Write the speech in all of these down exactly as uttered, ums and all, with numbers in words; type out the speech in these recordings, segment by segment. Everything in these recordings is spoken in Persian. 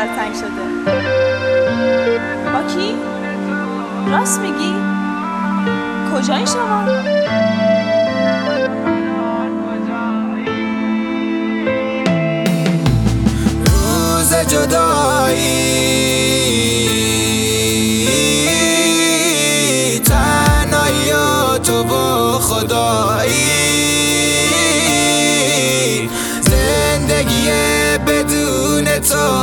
سر تنگ شده. با کی؟ راست میگی؟ کجایی شما؟ روز جدایی تنهایی و تو و خدایی، زندگی بدون تو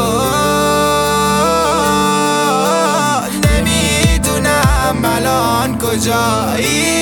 نمیدونم الان کجایی.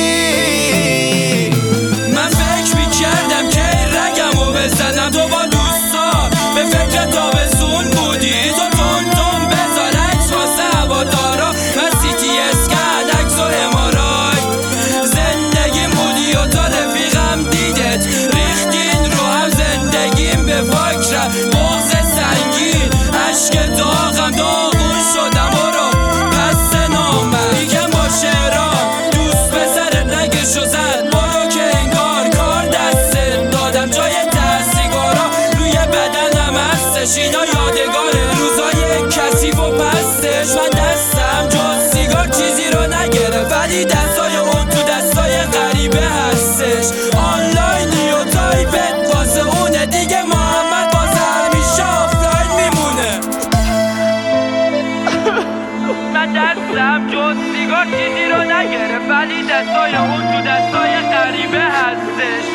من فکر میکردم که رگمو بزنم تو با دوستان، به فکر تابستون بودی تو تون تون بذار عکس واسه هوادارا، من سی تی اسکن عکس و امارای زندگی بودی و تا رفیقم دیدت ریختین رو هم زندگیم به فاک رفت. بغض سنگین عشق داغم داغون شدم برو پس نامم میگم با شعرام دوست پسرت نگشو زد برو که انگار کار دستت دادم جای سیگارا روی بدنم هستش، اینا یادگار روزای کثیف و پستش. من دستم جز سیگار چیزی رو نگرفت ولی دستای اون تو دستای غریبه هستش. آنلاینی و تایپت واسه اونه دیگه، محمد واسه همیشه آفلاین میمونه. من دستم جز سیگار چیزی رو نگرفت ولی دستای اون تو دستای غریبه هستش.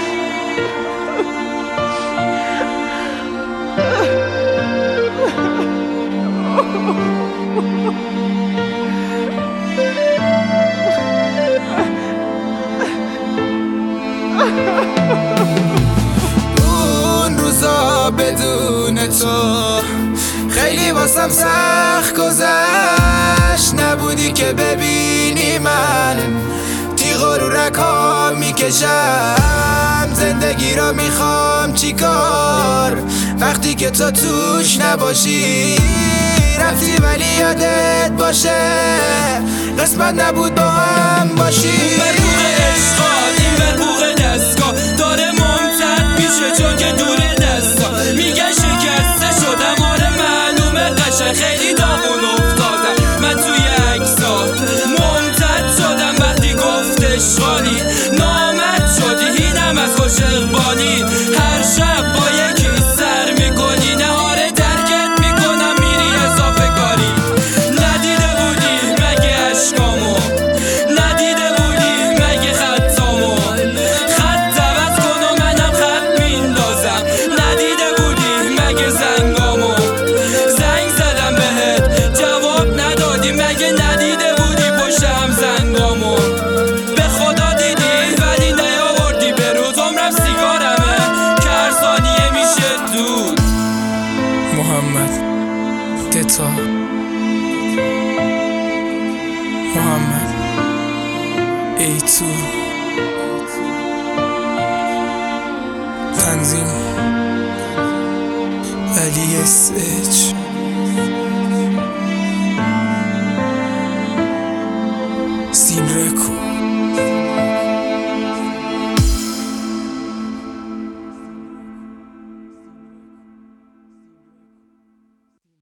اون روزا بدون تو خیلی واسم سخت گذشت، نبودی که ببینی من تیغ و رورک ها میکشم. زندگی رو میخوام چیکار وقتی که تو توش نباشی، رفتی ولی یادت باشه قسمت نبود با هم باشی. اون بربوغ عشقات این بربوغ دستگاه داره ممتد میشه چون که دور دستا میگه شکسته شدم. آره معلومه قشنگ خیلی داغون افتادم من توی عکسات ممتد شدم وقتی گفتش خالی نامد شدی اینم از خوش اقبالی. هر شب با یکی سر میکنی نهاره درکت میکنم میری اضافه کاری. ندیده بودی مگه عشقامو، ندیده بودی مگه خطامو، خط عوض کن و منم خط میندازم. ندیده بودی مگه زنگامو، زنگ زدم بهت جواب ندادی مگه ندیده بودی پشتم زنگامو. به خدا دیدی ولی نیاوردی به روز عمرم سیگارمه که هر ثانیه میشه دود. محمد دتا محمد ای تو تنظیم علی اس اچ